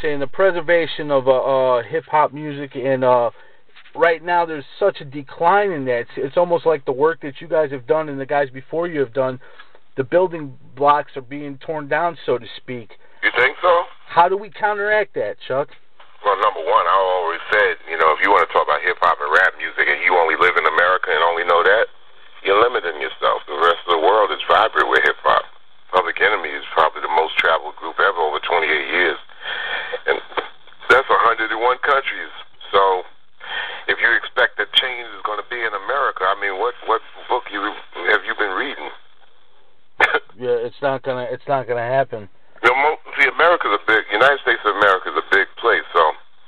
saying the preservation of hip hop music, and right now there's such a decline in that. It's almost like the work that you guys have done and the guys before you have done, the building blocks are being torn down, so to speak. You think so? How do we counteract that, Chuck? Well, number one, I always said, you know, if you want to talk about hip-hop and rap music and you only live in America and only know that, you're limiting yourself. The rest of the world is vibrant with hip-hop. Public Enemy is probably the most traveled group ever, over 28 years. And that's 101 countries. So if you expect that change is going to be in America, I mean, what book have you been reading? Yeah, it's not gonna happen. You know, see, United States of America is a big place, so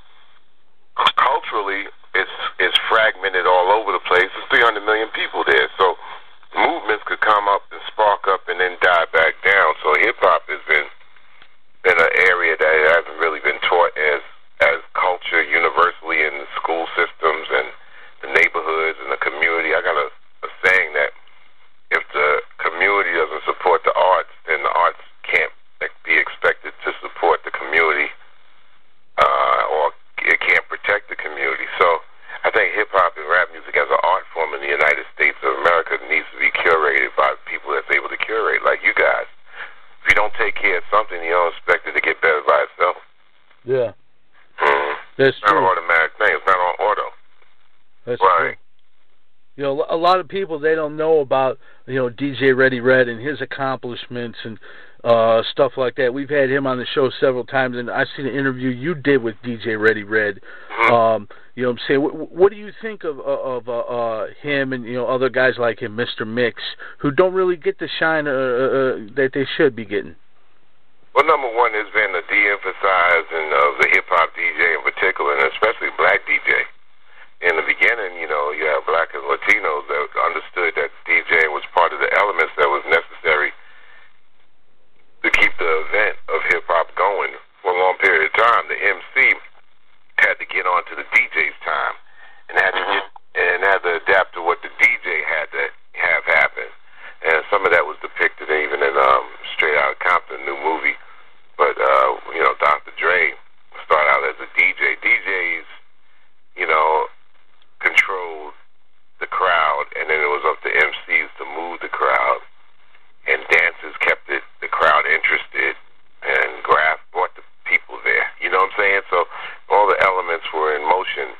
culturally it's fragmented all over the place. There's 300 million people there, so movements could come up and spark up and then die back down. So hip-hop has been an area that hasn't really been taught as culture universally in the school systems and the neighborhoods and the community. I got a saying that if the community doesn't support the arts, then the arts can't be expected to support the community, or it can't protect the community. So I think hip-hop and rap music as an art form in the United States of America needs to be curated by people that's able to curate, like you guys. If you don't take care of something, you don't expect it to get better by itself. Yeah. That's true. It's not an automatic thing. It's not on auto. That's right. True. You know, a lot of people, they don't know about, you know, DJ Ready Red and his accomplishments and stuff like that. We've had him on the show several times, and I've seen an interview you did with DJ Ready Red. Mm-hmm. You know what I'm saying? What do you think of him and, you know, other guys like him, Mr. Mix, who don't really get the shine that they should be getting? Well, number one, there's been a de-emphasizing of the hip-hop DJ in particular, and especially black DJ. In the beginning, you know, you have black and Latinos that understood that DJing was part of the elements that was necessary to keep the event of hip-hop going for a long period of time. The MC had to get on to the DJ's time and had to adapt to what the DJ had to have happen. And some of that was depicted even in Straight Outta Compton, new movie. But, you know, Dr. Dre started out as a DJ. DJs, you know, controlled the crowd, and then it was up to MCs to move the crowd, and dancers kept the crowd interested, and Graph brought the people there. You know what I'm saying? So all the elements were in motion,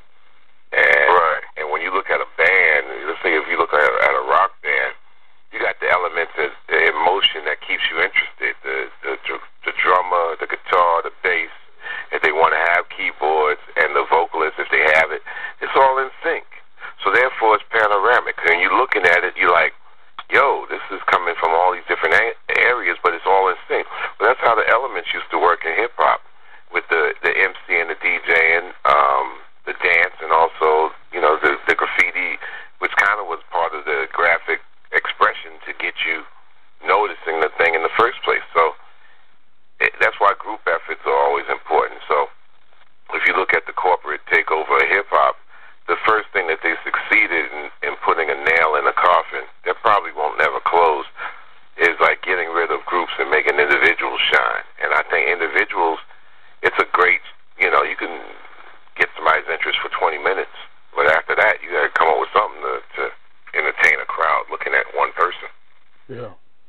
and when you look at a band, let's say if you look at a rock band, you got the elements in motion that keeps you interested. The drummer, the guitar, the bass, if they want to have keyboards, and the vocalist, if they have it, it's all in sync. So therefore, it's panoramic. And you're looking at it, you're like, yo, this is coming from all these different areas, but it's all in sync. But that's how the elements used to work in hip-hop, with the MC and the DJ and the dance, and also, you know, the graffiti, which kind of was part of the graphic expression to get you noticing the thing in the first place. So that's why group efforts are always important. So if you look at the corporate takeover of hip-hop, the first thing that they succeeded in putting a nail in a coffin that probably won't never close is like getting rid of groups and making individuals shine. And I think individuals, it's a great, you know, you can get somebody's interest for 20 minutes, but after that, you got to come up with something to entertain a crowd looking at one person. Yeah.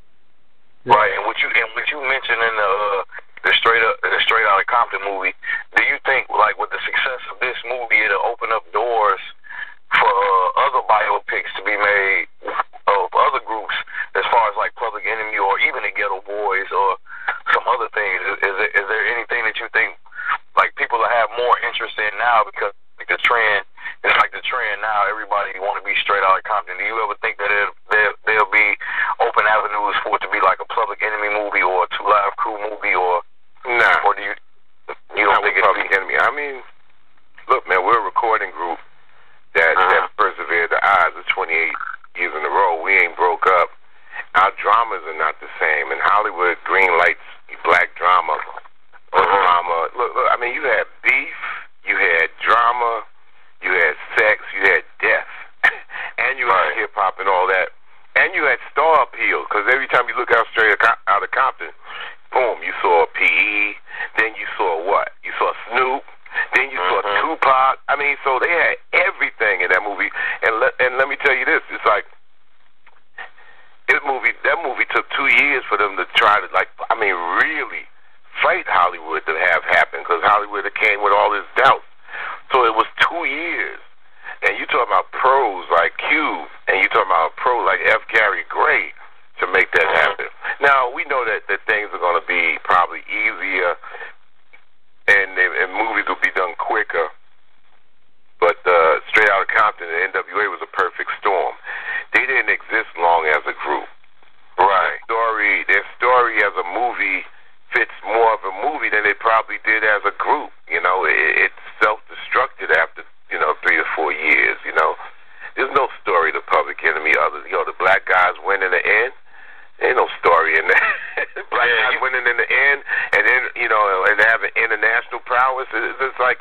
Right, and what you mentioned in the Straight Outta Compton movie, do you think, like, with the success of this movie, it'll open up doors for other biopics to be made of other groups, as far as like Public Enemy or even the Ghetto Boys or some other things? Is there anything that you think like people will have more interest in now, because like the trend? It's like the trend now. Everybody want to be Straight Outta Compton. Do you ever think that there'll be open avenues for it to be like a Public Enemy movie or a 2 Live Crew movie, or nah? Or do you don't think it's Public Enemy? I mean, look, man, we're a recording group that persevered the odds of 28 years in a row. We ain't broke up. Our dramas are not the same. In Hollywood, green lights, black drama, or drama. Look, I mean, you had beef, you had drama, you had sex, you had death, and you had hip-hop and all that. And you had star appeal, because every time you look out Straight Outta Compton, boom, you saw PE, then you saw what? You saw mean, so they had everything in that movie. And let me tell you this, it's like that movie took 2 years for them to try to, like, I mean, really fight Hollywood to have happen, because Hollywood came with all this doubt. So it was 2 years. And you talking about pros like Cube, and you talking about a pro like F. Gary Gray to make that happen. Now, we know that things are going to be probably easier, and movies will be done quicker. But Straight Outta Compton and NWA was a perfect storm. They didn't exist long as a group. Right. Their story as a movie fits more of a movie than it probably did as a group. You know, it self-destructed after, 3 or 4 years. You know, there's no story to Public Enemy other than, the black guys win in the end. There ain't no story in that. Black guys winning in the end, and then and having international prowess. It's like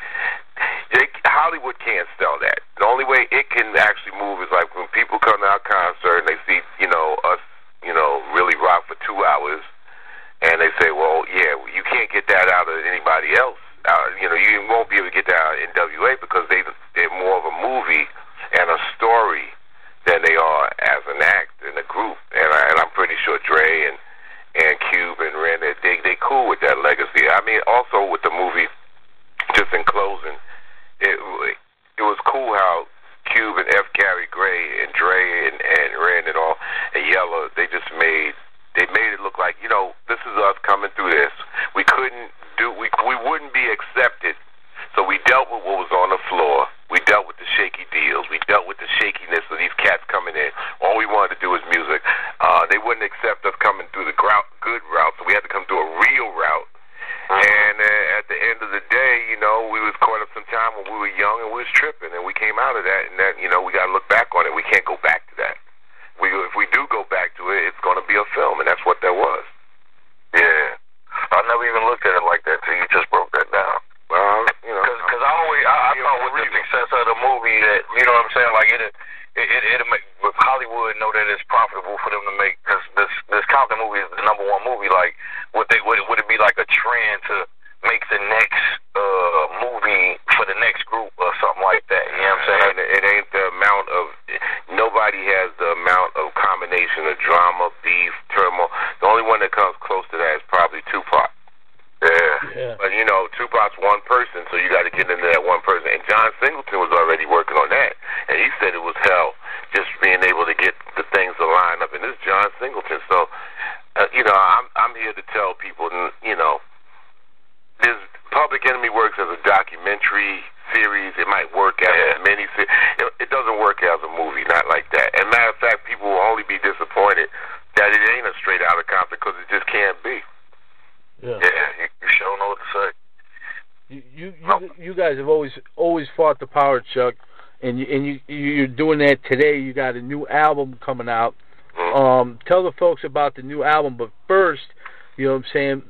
Hollywood can't sell that. The only way it can actually move is like when people come to our concert and they see us really rock for 2 hours, and they say, well, yeah, you can't get that out of anybody else. You won't be able to get that out of NWA because they're more of a movie and a story than they are as an act in a group. And I'm pretty sure Dre and Cube and Ren, they cool with that legacy. I mean, also with the movie, just in closing, it was cool how Cube and F. Gary Gray and Dre and Ren and all and Yella, they made it look like, this is us coming through this. We wouldn't be accepted. So we dealt with what was on the floor. We dealt with the shaky deals. We dealt with the shakiness of these cats coming in. All we wanted to do was music. They wouldn't accept us coming through the good route, so we had to come through a real route. And at the end of the day, we was caught up some time when we were young and we was tripping, and we came out of that, and that, we got to look back on it. We can't go back to that. If we do go back to it, it's going to be a film, and that's what that was. Yeah. I never even looked at it like that till you just broke that down. Well, because I thought with the success of the movie that, what I'm saying, like it'll make Hollywood know that it's profitable for them to make, because this Compton movie is the #1 movie. Like, would it be like a trend to make the next movie for the next group or something like that? You know what I'm saying? It ain't the amount of, nobody has the amount of combination of drama, beef, turmoil. The only one that comes close to that is probably Tupac. Yeah. But Tupac's one person, so you got to get into that one person. And John Singleton was already working on that, and he said it was hell just being able to get the things to line up. And this is John Singleton, so I'm here to tell people, this Public Enemy works as a documentary series. It might work as a mini-series. It doesn't work as a movie, not like that. And matter of fact, people will only be disappointed that it ain't a Straight Outta Compton, because it just can't be. Yeah, you sure know what to say. You guys have always fought the power, Chuck, and you're doing that today. You got a new album coming out. Tell the folks about the new album, but first, what I'm saying,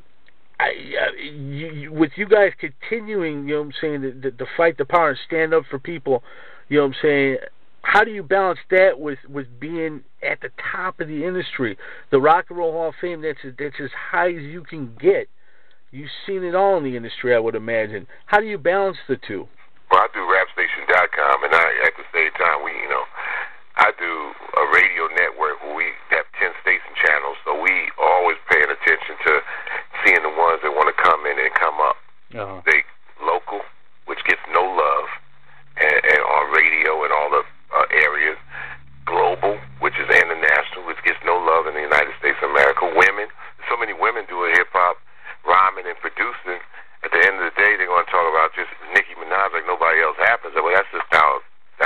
with you guys continuing, to fight the power and stand up for people, what I'm saying, how do you balance that with being at the top of the industry, the Rock and Roll Hall of Fame? That's as high as you can get. You've seen it all in the industry, I would imagine. How do you balance the two? Well, I do RapStation.com, and at the same time, I do a radio network where we have 10 station channels, so we always paying attention to seeing the ones that want to come in and come up. They local, which gets no love, and on radio and all the areas. Global, which is international, which gets no love in the United States of America. Women, so many women do hip-hop, rhyming and producing. At the end of the day, they're going to talk about just Nicki Minaj like nobody else happens. Well, that's just how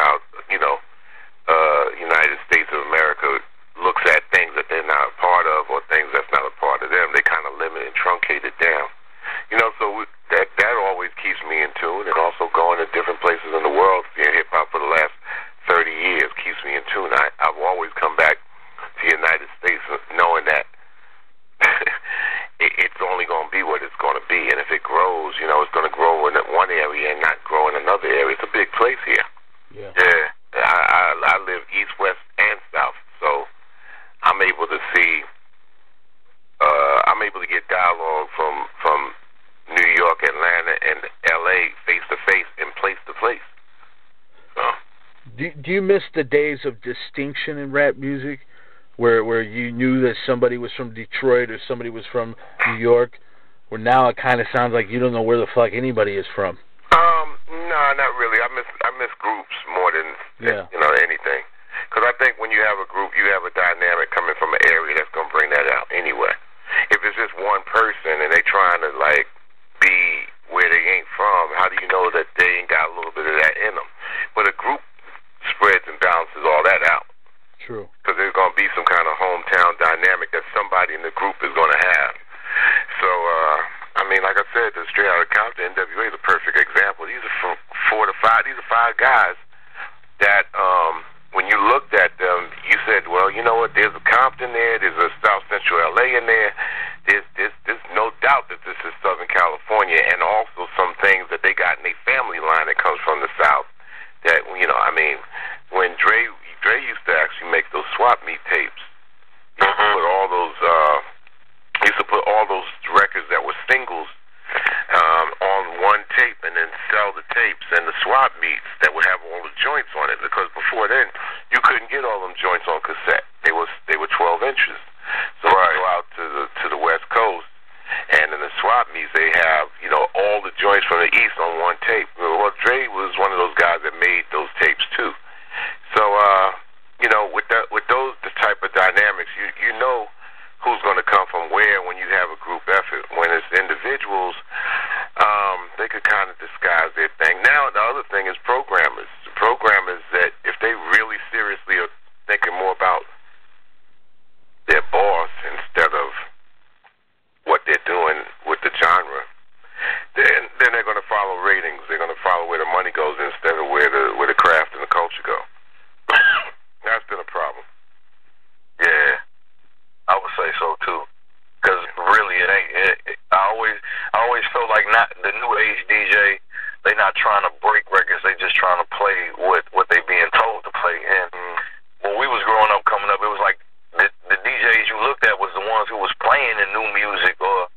United States of America looks at things that they're not a part of, or things that's not a part of them. They kind of limit and truncate it down. So that always keeps me in tune, and also going to different places in the world, seeing hip-hop for the last 30 years keeps me in tune. I've always come back to the United States knowing that it's only going to be what it's going to be, and if it grows, it's going to grow in one area and not grow in another area. It's a big place here. Yeah. I live east, west, and south, so I'm able to see. I'm able to get dialogue from New York, Atlanta, and L.A. face to face and place to place. Do you miss the days of distinction in rap music, where you knew that somebody was from Detroit or somebody was from New York? Where now it kind of sounds like you don't know where the fuck anybody is from. No, not really. I miss groups more than anything. Because I think when you have a group, you have a dynamic coming from an area that's gonna bring that out anyway. If it's just one person and they trying to like be where they ain't from, how do you know that they ain't got a little bit of that in them? But a group spreads and balances all that out. True. Because there's gonna be some kind of hometown dynamic that somebody in the group is gonna have. So, I mean, like I said, the Straight Outta Compton, NWA is a perfect example. These are 5 guys that, when you looked at them, you said, well, you know what, there's a Compton there, there's a South Central LA in there, there's no doubt that this is Southern California, and also some things that they got in their family line that comes from the South that, I mean, when Dre used to actually make those swap meet tapes, he used to put all those records that were singles on one tape and then sell the tapes and the swap meets that would have all the joints on it, because before then you couldn't get all them joints on cassette. They were 12 inches. So you go out to the West Coast, and in the swap meets they have all the joints from the East on one tape. Well, Dre was one of those guys that made those tapes too. So with those the type of dynamics, you know who's going to come from where when you have a group effort. When it's individuals, they could kind of disguise their thing. Now, the other thing is programmers. Programmers that, if they really seriously are thinking more about their boss instead of what they're doing with the genre, then they're going to follow ratings. They're going to follow where the money goes instead of where the craft and the culture go. That's been a problem. Yeah. I would say so too, because really it ain't. I always felt like not the new age DJ. They not trying to break records. They just trying to play what they being told to play. And when we was growing up, coming up, it was like the DJs you looked at was the ones who was playing the new music, or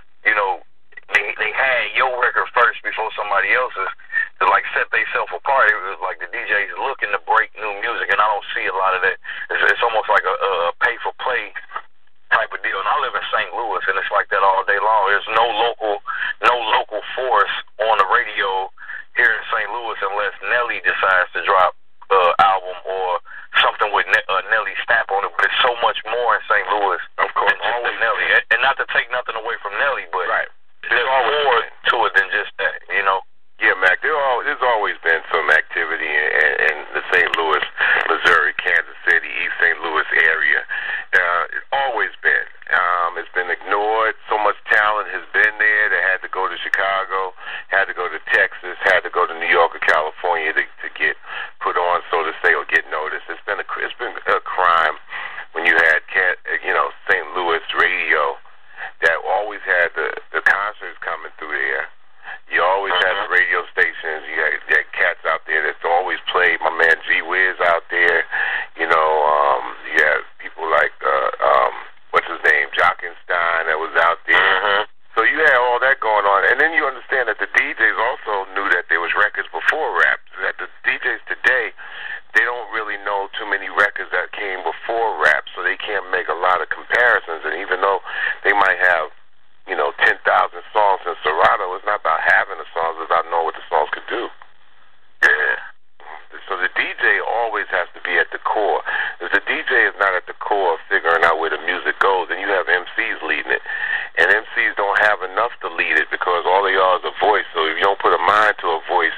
they had your record first before somebody else's to like set themselves apart. It was like the DJs looking to break new music, and I don't see a lot of that. It's almost like a pay for play type of deal. And I live in St. Louis, and it's like that all day long. There's no local force on the radio here in St. Louis unless Nelly decides to drop album or something with Nelly stamp on it. But it's so much more in St. Louis, of course, always Nelly. And not to take nothing away from Nelly, but there's more to it than just that, Yeah, Mac, there's always been some activity in the St. Louis, Missouri, Kansas City, East St. Louis area. It's always been. It's been ignored. So much talent has been there. They had to go to Chicago, had to go to Texas, had to go to New York or California to get put on, so to say, or get noticed. It's been a crime when you had St. Louis radio that always had the concerts coming through there. You always had the radio stations. You had cats out there that's always played. My man G Wiz out there. You had people like what's his name, Jockenstein, that was out there. So you had all that going on, and then you understand that the DJs also knew that there was records before rap. That the DJs today, they don't really know too many records that came before rap, so they can't make a lot of comparisons. And even though they might have 10,000 songs in Serato, it's not about having the songs, it's about knowing what the songs could do. Yeah. So the DJ always has to be at the core. If the DJ is not at the core of figuring out where the music goes, then you have MCs leading it. And MCs don't have enough to lead it because all they are is a voice. So if you don't put a mind to a voice,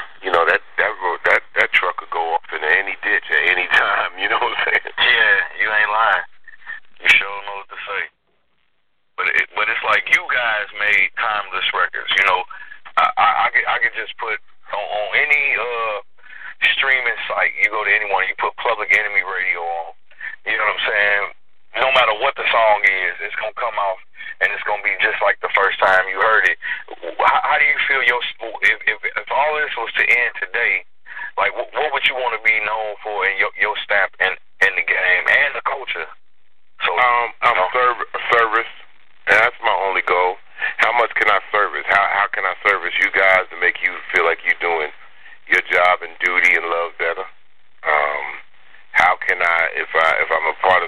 that truck could go off into any ditch at any time. You know what I'm saying? Yeah, you ain't lying. You sure know what to say. But it's like you guys made timeless records. I could just put on any streaming site. You go to anyone, you put Public Enemy Radio on. You know what I'm saying? No matter what the song is, it's gonna come off and it's gonna be just like the first time you heard it. How do you feel if all this was to end today? Like, what would you want to be known for in your stamp in the game and the culture? So service, and that's my only goal. How much can I service? How can I service you guys to make you feel like you're doing your job and duty and love better?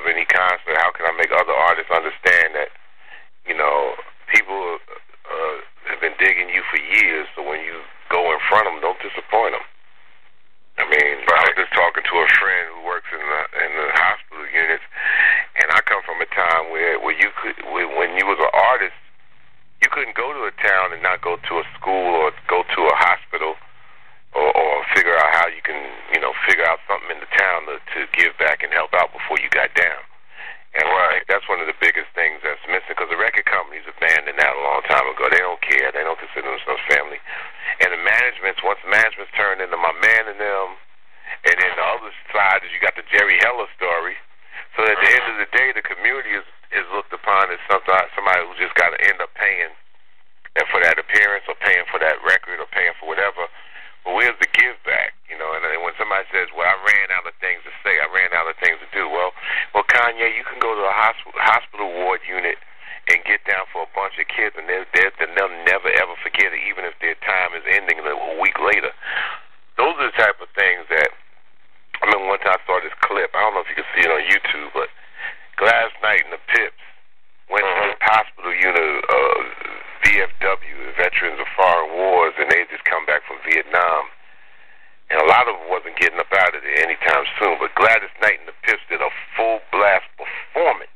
and he constantly, how can I make other artists understand that, you know, people have been digging you for years, so when you go in front of them, don't disappoint them. I mean, I was just talking to a friend who works in the hospital units, and I come from a time where you could, when you was an artist, you couldn't go to a town and not go to a school or go to a hospital or figure out how you can, you know, figure out something in the town to give back and help out before you got down. And I think that's one of the biggest things that's missing, because the record companies abandoned that a long time ago. They don't care. They don't consider themselves family. And the managements, once the management's turned into My Man and them, and then the other side is you got the Jerry Heller story. So at the end of the day, the community is looked upon as somebody who just got to end up paying for that appearance or paying for that record or paying for whatever. But where's the give back? You know, and when somebody says, well, I ran out of things to say, I ran out of things to do. Well, Kanye, you can go to a hospital ward unit and get down for a bunch of kids, and they'll never, ever forget it, even if their time is ending a week later. Those are the type of things that, I remember one time I saw this clip. I don't know if you can see it on YouTube, but Gladys Knight and the Pips went to this hospital unit, VFW, Veterans of Foreign Wars, and they had just come back from Vietnam. And a lot of them wasn't getting up out of there anytime soon, but Gladys Knight and the Pips did a full blast performance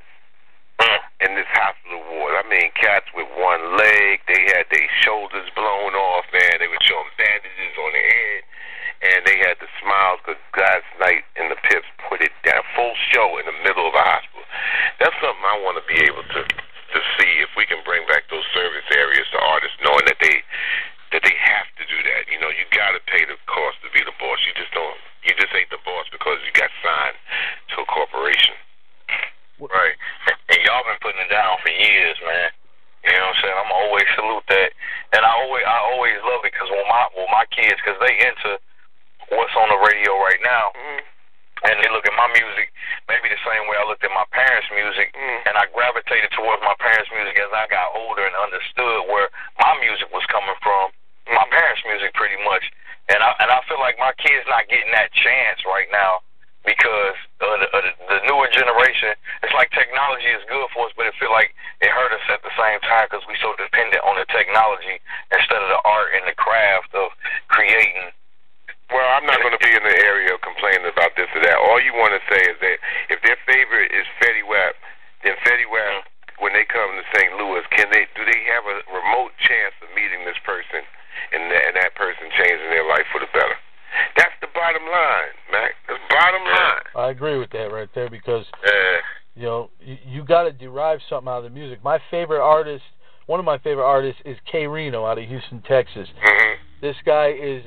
in this hospital ward. I mean, cats with one leg, they had their shoulders blown off, man. They were showing bandages on their head, and they had the smiles because Gladys Knight and the Pips put it down, full show in the middle of a hospital. That's something I want to be able to see if we can bring back those service areas to artists, knowing that they have to do that. You know, you got to pay the cost to be the boss. You just ain't the boss because you got signed to a corporation. Right. And y'all been putting it down for years, man. You know what I'm saying? I'm always salute that. And I always love it because when my kids, because they into what's on the radio right now, and they look at my music maybe the same way I looked at my parents' music, and I gravitated towards my parents' music as I got older and understood where my music was coming from, my parents' music pretty much. And I feel like my kids not getting that chance right now because the newer generation, it's like technology is good for us, but it feel like it hurt us at the same time because we so dependent on the technology instead of the art and the craft of creating. Well, I'm not going to be in the area of complaining about this or that. All you want to say is that if their favorite is Fetty Wap, then Fetty Wap, when they come to St. Louis, do they have a remote chance of meeting this person and that person changing their life for the better? That's the bottom line, Mac. That's bottom line. I agree with that right there because, you know, you got to derive something out of the music. My favorite artist, one of my favorite artists is K. Reno out of Houston, Texas. This guy is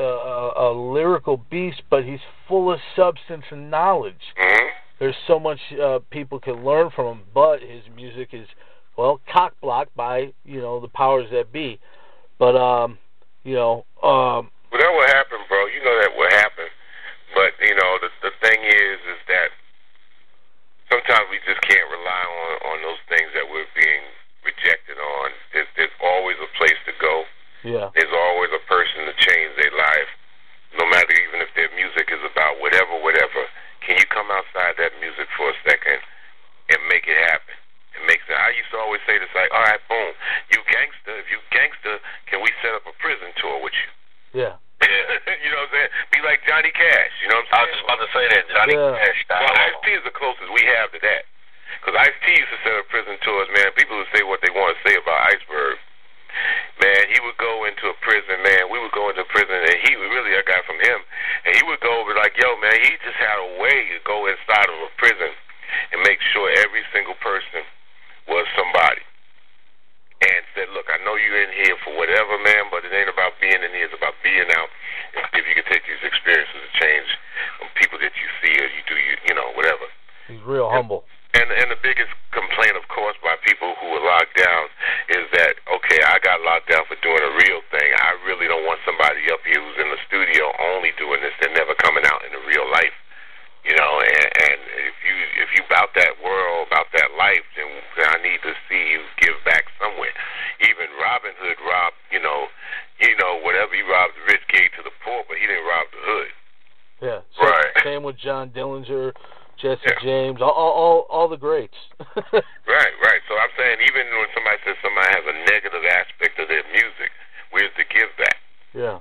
a lyrical beast, but he's full of substance and knowledge. There's so much people can learn from him, but his music is, well, cock-blocked by, you know, the powers that be. But, you know... well, that will happen, bro. You know that will happen. But, you know, the thing is that sometimes we just can't rely on those things that we're being rejected on. There's always a place to go. Yeah. There's always a person to change their life, no matter even if their music is about whatever. Can you come outside that music for a second and make it happen? It makes it. I used to always say this, like, all right, boom, you gangster. If you gangster, can we set up a prison tour with you? Yeah. You know what I'm saying? Be like Johnny Cash. You know what I'm saying? I was just about to say that, Johnny Cash. Well, Ice-T is the closest we have to that. Because Ice-T used to set up prison tours, man. People would say what they want to say about Iceberg. Man, he would go into a prison, man. We would go into a prison, and he really, I got from him, and he would go over like, yo, man, he just had a way to go inside of a prison and make sure every single person was somebody. And said, look, I know you're in here for whatever, man, but it ain't about being in here. It's about being out. And see if you can take these experiences to change people that you see or you do, you know, whatever. He's real humble. And the biggest complaint, of course, by people who were locked down is that, okay, I got locked down for doing a real thing. I really don't want somebody up here who's in the studio only doing this. They're never coming out in the real life, you know. And if you about that world, about that life, then I need to see you give back somewhere. Even Robin Hood robbed, you know, whatever, he robbed the rich, gave to the poor, but he didn't rob the hood. Yeah. Right. Same with John Dillinger. Jesse James, all the greats. Right. So I'm saying even when somebody says somebody has a negative aspect of their music, where's the give back? Yeah.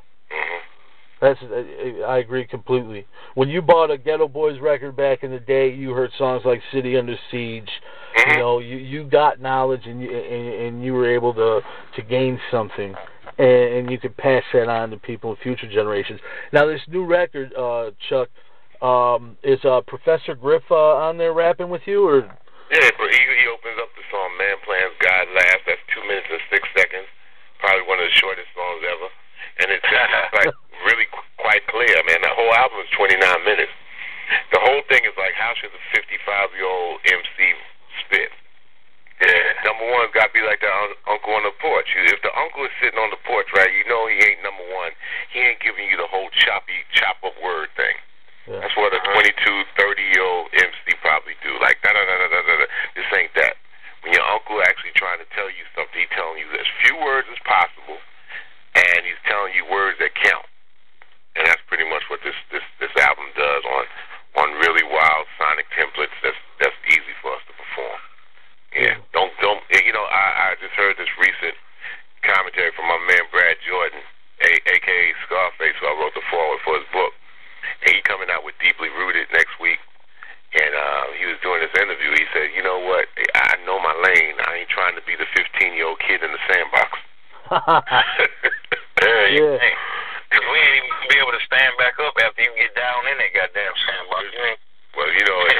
I agree completely. When you bought a Ghetto Boys record back in the day, you heard songs like City Under Siege. You know, you got knowledge and you were able to gain something, and you could pass that on to people in future generations. Now this new record, Chuck, is Professor Griff on there rapping with you, or? Yeah, but he opens up the song "Man Plans God Last." That's 2 minutes and 6 seconds. Probably one of the shortest songs ever, and it's like really quite clear, man. The whole album is 29 minutes. The whole thing is like, how should a 55-year-old MC spit? Yeah. Number one, it's got to be like that uncle on the porch. If the uncle is sitting on the porch, right, you know he ain't number one. He ain't giving you the whole chop-up word thing. Yeah. That's what a 22, 30-year-old MC probably do. Like, da-da-da-da-da-da. This ain't that. When your uncle actually trying to tell you something, he's telling you as few words as possible, and he's telling you words that count. And that's pretty much what this album does on really wild sonic templates that's easy for us to perform. Yeah. Don't you know, I just heard this recent commentary from my man Brad Jordan, aka Scarface, who I wrote the foreword for his book. And he coming out with Deeply Rooted next week. And he was doing this interview. He said, you know what, I know my lane. I ain't trying to be the 15-year-old kid in the sandbox. Yeah. Because we ain't even be able to stand back up after you get down in that goddamn sandbox. Well, you know,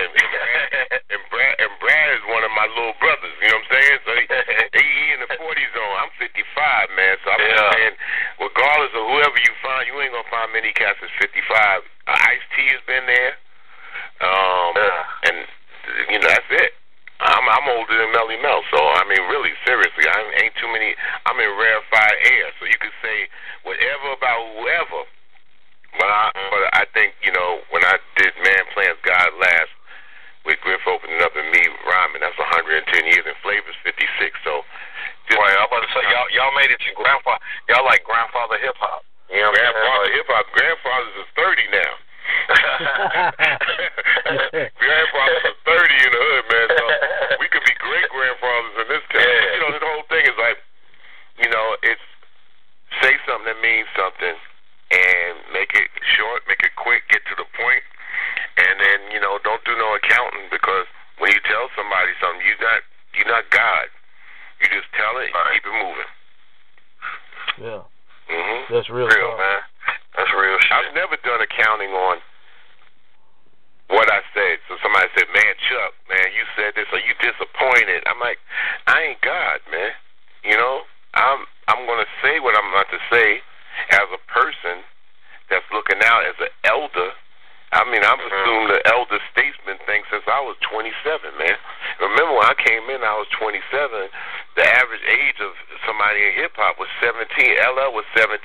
and Brad is one of my little brothers, you know what I'm saying? So he in the 40 zone. I'm 55, man. So I'm just saying, regardless of whoever you find, you ain't going to find many cats that's 55. Ice-T has been there. And, you know, that's it. I'm older than Melly Mel, so I mean, really, seriously, I ain't too many. I'm in rarefied air, so you can say whatever about whoever. But I think, you know, when I did Man Plans God Last with Griff opening up and me rhyming, that's 110 years, and Flavor's 56. So, right, I'm about to say y'all made it to grandfather. Y'all like grandfather hip hop. You know, grandfather hip hop. Grandfathers is 30 now. Grandfathers are 30 in the hood, man. So we could be great grandfathers in this town. Yeah. You know, this whole thing is like, you know, it's say something that means something and make it short, make it quick, get to the point, and then, you know, don't do no accounting, because when you tell somebody something, you're not God. You just tell it and keep it moving. Yeah. That's real, man. That's real shit. I've never done accounting on what I said. So somebody said, man, Chuck, man, you said this. Are you disappointed? I'm like, I ain't God, man. You know, I'm going to say what I'm about to say as a person that's looking out as an elder. I mean, I've assumed the elder statesman thing since I was 27, man. Remember when I came in, I was 27. The average age of somebody in hip-hop was 17. LL was 17,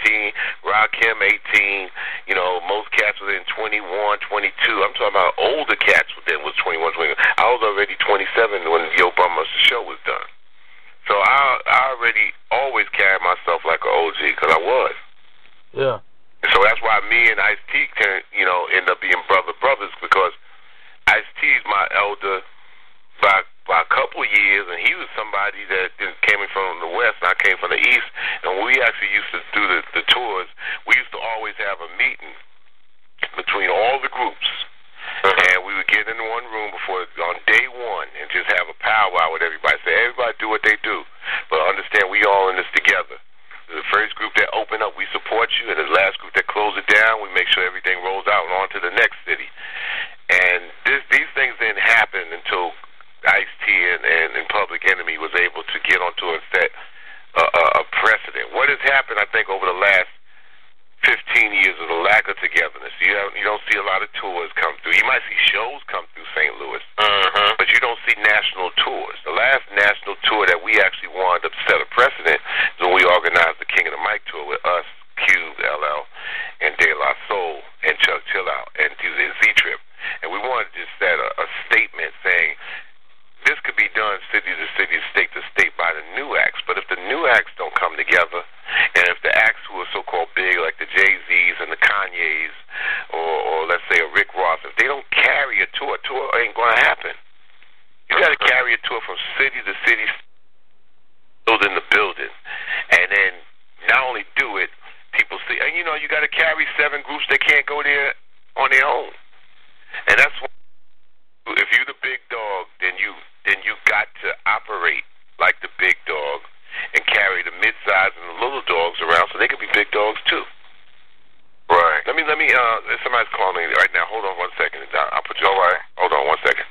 Rakim 18. You know, most cats were in 21, 22. I'm talking about older cats then was 21, 22. I was already 27 when Yo Bummer's show was done. So I already always carried myself like an OG, because I was. Yeah. So that's why me and Ice-T can, you know, end up being brothers, because Ice-T is my elder by a couple of years, and he was somebody that came from the West, and I came from the East. And when we actually used to do the tours, we used to always have a meeting between all the groups, and we would get in one room on day one and just have a powwow with everybody. Say, everybody do what they do, but understand we all in this together. The first group that open up, we support you, and the last group that close it down, we make sure everything rolls out and on to the next city. And these things didn't happen until Ice-T and Public Enemy was able to get onto and set a precedent. What has happened, I think, over the last 15 years is a lack of togetherness. You don't see a lot of tours come through. You might see shows come through St. Louis, but you don't see national tours. The last national tour that we actually wanted to set a precedent is when we organized the King of the Mic tour with us, Cube, LL, and De La Soul, and Chuck Chillout, and the Z-Trip. And we wanted to just set a statement saying, this could be done city to city, state to state by the new acts. But if the new acts don't come together, and if the acts who are so-called big, like the Jay-Z's and the Kanye's, or let's say a Rick Ross, if they don't carry a tour you got to carry 7 groups that can't go there on their own. And that's what, if you're the big dog, then you got to operate like the big dog and carry the mid-size and the little dogs around so they can be big dogs too. Right. Let me. Somebody's calling me right now. Hold on 1 second. I'll put you on. Right. Hold on 1 second.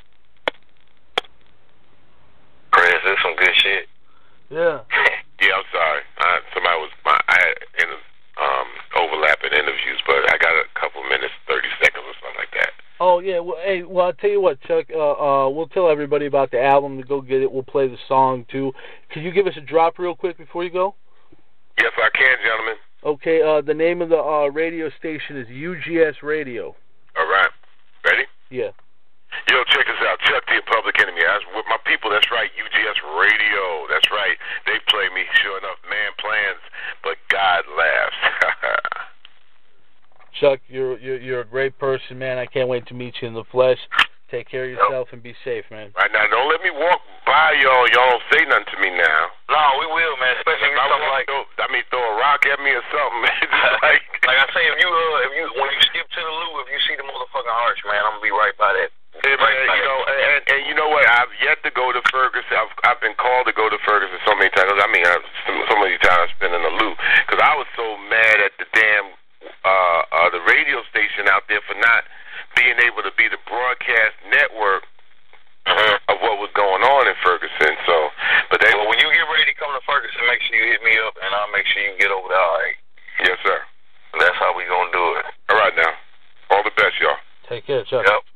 Chris, this is some good shit. Yeah. Yeah, I'm sorry. I had overlapping interviews, but I got a couple minutes, 30 seconds or something like that. Oh yeah. Well, hey. Well, I'll tell you what, Chuck. We'll tell everybody about the album to go get it. We'll play the song too. Can you give us a drop real quick before you go? Yes, I can, gentlemen. Okay. The name of the radio station is UGS Radio. All right. Ready? Yeah. Yo, check this out. Chuck the Public Enemy. That's with my people. That's right. UGS Radio. That's right. They play me. Sure enough, man plans, but God laughs. Chuck, you're a great person, man. I can't wait to meet you in the flesh. Take care of yourself and be safe, man. Right now, don't let me walk by y'all. Y'all don't say nothing to me now. No, we will, man. Especially if something like, throw a rock at me or something, man. like I say, if you when you skip to the loo, if you see the motherfucking arch, man, I'm gonna be right by that. Yeah, man, and you know what? I've yet to go to Ferguson. I've been called to go to Ferguson so many times. I mean, so many times I've been in the loop because I was so mad at the damn the radio station out there for not being able to be the broadcast network of what was going on in Ferguson. So, but when you get ready to come to Ferguson, make sure you hit me up, and I'll make sure you get over there. All right? Yes, sir. That's how we gonna do it. All right, now. All the best, y'all. Take care, Chuck. Yep.